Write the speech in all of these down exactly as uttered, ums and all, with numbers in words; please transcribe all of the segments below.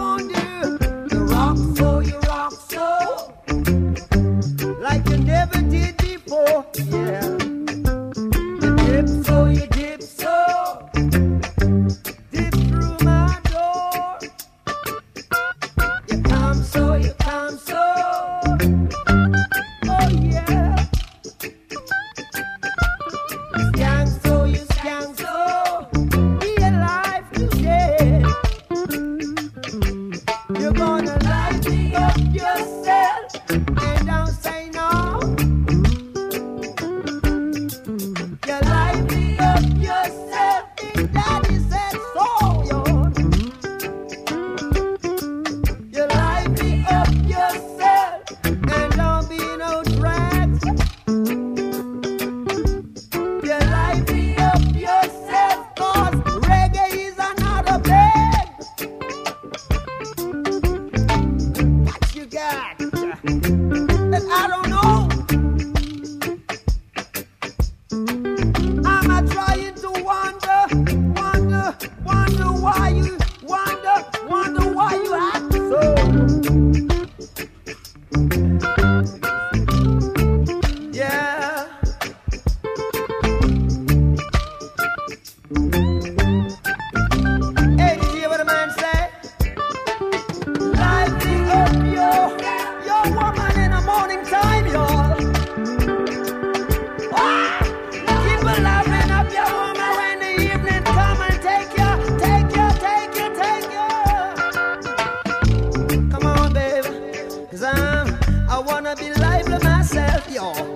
on you. You rock so, you rock so, like you never did before. Yeah. You dip so, you dip so, dip through my door. You come so, you come so. Oh yeah. You skank so, you skank so. Be alive today. You're gonna light me up yourself and don't say no. You light me up yourself, Big Daddy said so, yo. You light me up yourself and don't be no drags. You light me up yourself, cause reggae is another bag. What you got? And I don't know. I'm a trying to wonder, wonder, wonder why you, wonder, wonder why you act so. Yeah. Hey, did you hear what the man said? Light me up, yo, yo, woman in the morning time, y'all. Ah, keep a loving up your woman when the evening come and take you, take you, take you, take you. Come on, baby, cause I'm, I wanna be lively myself, y'all.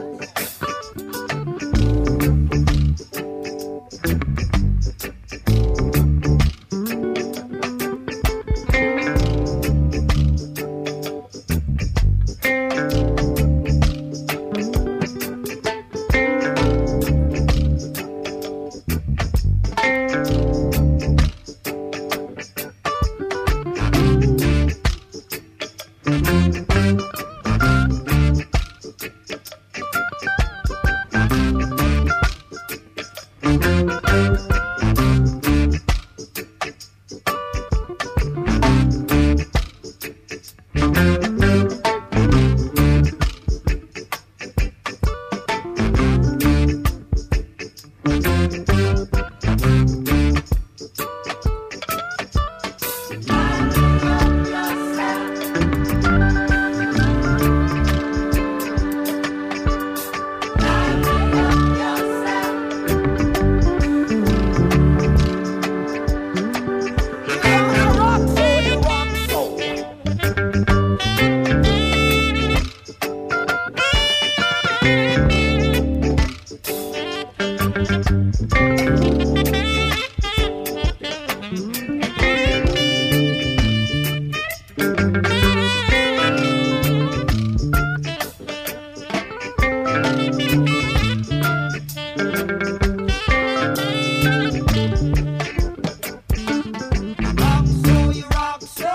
Rock so, you rock so.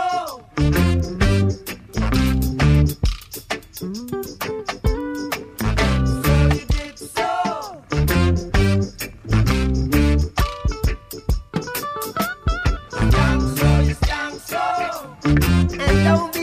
So you did so. Skank so, you skank so. And don't be